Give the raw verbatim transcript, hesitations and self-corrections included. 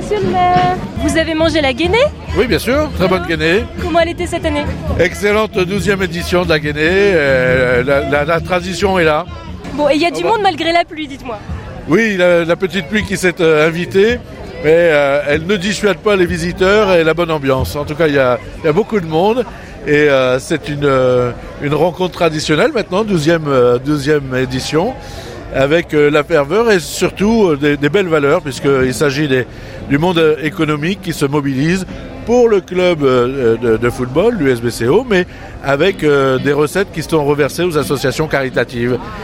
monsieur le maire. Vous avez mangé la Guénée ? Oui, bien sûr, très bonne Guénée. Comment elle était cette année ? Excellente douzième édition de la Guénée, euh, la, la, la tradition est là. Bon, et il y a du monde malgré la pluie, dites-moi. Oui, la, la petite pluie qui s'est euh, invitée, mais euh, elle ne dissuade pas les visiteurs et la bonne ambiance. En tout cas, il y a, il y a beaucoup de monde et euh, c'est une, euh, une rencontre traditionnelle maintenant, douzième, euh, douzième édition, avec euh, la ferveur et surtout euh, des, des belles valeurs, puisqu'il s'agit des, du monde économique qui se mobilise pour le club euh, de, de football, l'U S B C O, mais avec euh, des recettes qui sont reversées aux associations caritatives.